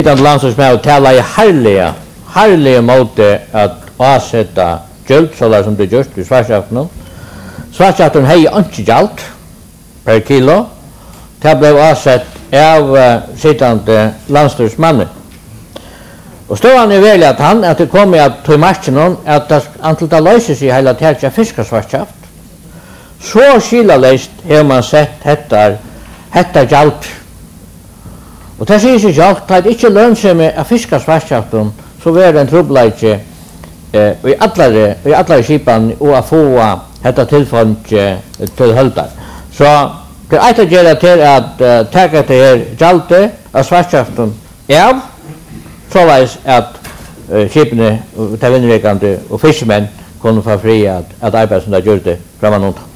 Den landslagsmän talar i herlige måte at avsette gjeld, så som det gjørs i Svartskjaften. Svartskjaften har ikke gjeld per kilo. Det ble avsett av sittende landslagsmannen. Og stående er veldig at det kom til markenen at antallet løser seg hele tiden til fiskesvartskaft. Så skilaleist har man sett hetta gjald. Og det sier seg alt, at det ikke lønnsomme av fiskesvartskaften, så var det en trobleike i alle skipene og å få dette tilfond til høldar. Så det er et å gjøre til at ta dette her gjaldet av svartskaften av, såleis at skipene, til vindrekende og fiskemenn kunne få fri at arbeide som de gjør det fremover.